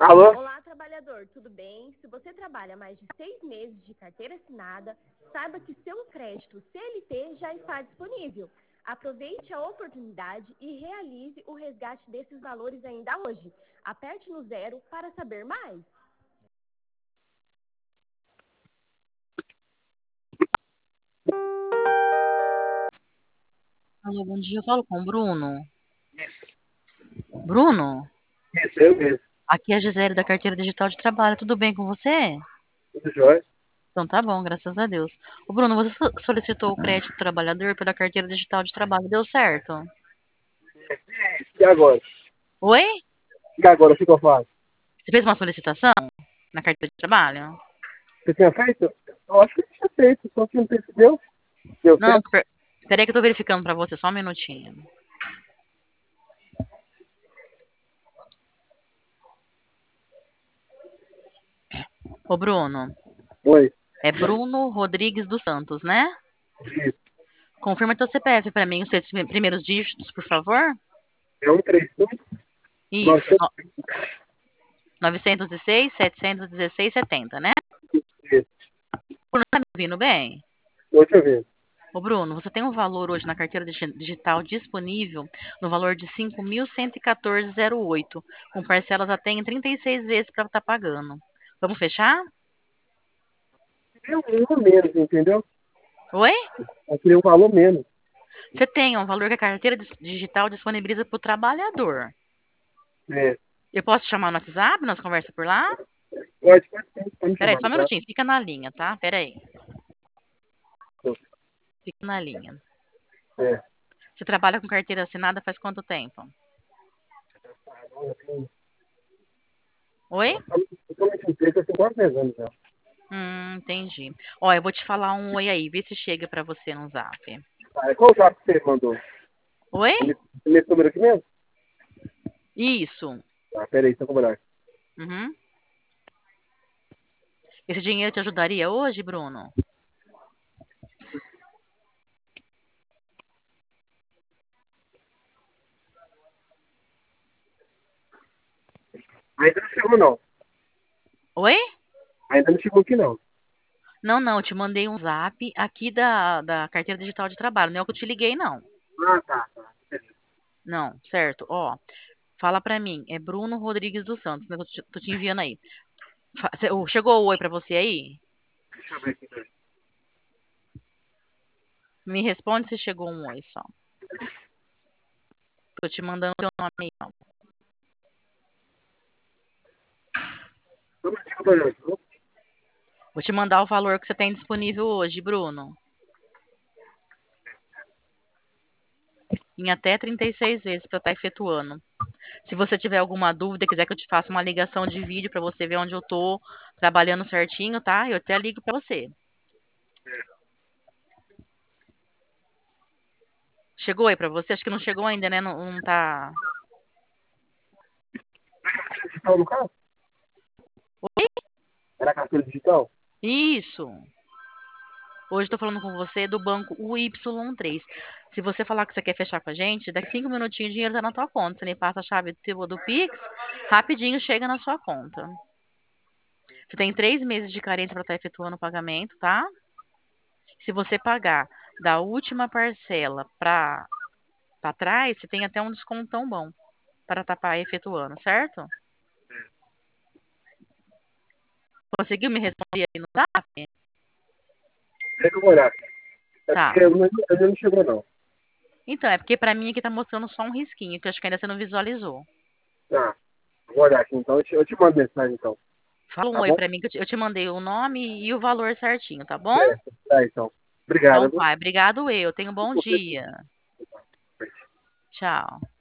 Alô? Olá, trabalhador, tudo bem? Se você trabalha mais de 6 meses de carteira assinada, saiba que seu crédito CLT já está disponível. Aproveite a oportunidade e realize o resgate desses valores ainda hoje. Aperte no 0 para saber mais. Alô, bom dia. Eu falo com o Bruno. Bruno, Isso, eu mesmo. aqui é a Gisele da Carteira Digital de Trabalho. Tudo bem com você? Tudo jóia? Então tá bom, graças a Deus. O Bruno, você solicitou o crédito do trabalhador pela Carteira Digital de Trabalho. Deu certo? E agora? Oi? E agora, o que eu faço? Você fez uma solicitação na Carteira de Trabalho? Você tinha feito? Eu acho que eu tinha feito, só que não percebeu. Deu Não, certo? peraí que eu tô verificando pra você, só um minutinho. Ô, Bruno, Oi. é Bruno Rodrigues dos Santos, né? Isso. Confirma teu CPF pra mim, os seus primeiros dígitos, por favor. É 135, Isso, 900. 906, 716, 70, né? Isso. Bruno, tá me ouvindo bem? Deixa eu ver. Ô, Bruno, você tem um valor hoje na carteira digital disponível no valor de 5.114,08, com parcelas até em 36 vezes para estar pagando. Vamos fechar? É um menos, entendeu? Oi? Eu queria um valor menos. Você tem um valor que a carteira digital disponibiliza para o trabalhador. É. Eu posso te chamar no WhatsApp, nós conversa por lá? Pode me Peraí, chamar, só um tá? minutinho, fica na linha, tá? Peraí, fica na linha. É. Você trabalha com carteira assinada faz quanto tempo? Oi? Eu tô mentindo, eu tenho quase 10 anos já. Entendi. Ó, eu vou te falar um oi aí, vê se chega para você no zap. Qual o zap que você mandou? Oi? Nesse número aqui mesmo? Isso. Ah, peraí, deixa eu cobrar. Uhum. Esse dinheiro te ajudaria hoje, Bruno? Ainda não chegou, não. Oi? Ainda não chegou aqui, não. Não, não, eu te mandei um zap aqui da carteira digital de trabalho. Não é o que eu te liguei, não. Ah, tá. Não, certo. Ó, fala pra mim. É Bruno Rodrigues dos Santos, né? Tô te enviando aí. Chegou o oi pra você aí? Deixa eu ver aqui. Me responde se chegou um oi só. Tô te mandando o teu nome aí, ó. Vamos te cobrar. Vou te mandar o valor que você tem disponível hoje, Bruno. Em até 36 vezes para estar efetuando. Se você tiver alguma dúvida, quiser que eu te faça uma ligação de vídeo para você ver onde eu tô trabalhando certinho, tá? Eu até ligo para você. Chegou aí para você? Acho que não chegou ainda, né? Não, não tá. Digital no carro? Oi? Era carteira digital? Isso. Hoje estou falando com você do banco UY3. Se você falar que você quer fechar com a gente, daqui 5 minutinhos o dinheiro tá na tua conta. Você me passa a chave do Pix, rapidinho chega na sua conta. Você tem 3 meses de carência para estar efetuando o pagamento, tá? Se você pagar da última parcela para trás, você tem até um descontão bom para estar efetuando, certo? Conseguiu me responder aí no zap? Deixa eu olhar. É Tá. porque ainda não chegou, não. Então, é porque para mim aqui tá mostrando só um risquinho, que eu acho que ainda você não visualizou. Tá. Vou olhar aqui, então. Eu te mando mensagem, então. Fala um Tá oi bom? para mim que eu te mandei o nome e o valor certinho, tá bom? É, tá, então. Então, Obrigado. pai, obrigado eu. Tenha um bom dia. Tchau.